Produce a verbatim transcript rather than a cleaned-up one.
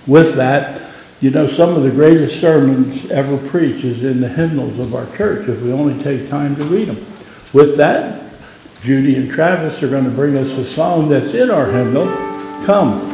With that, you know, some of the greatest sermons ever preached is in the hymnals of our church, if we only take time to read them. With that, Judy and Travis are going to bring us a song that's in our hymnal, Come.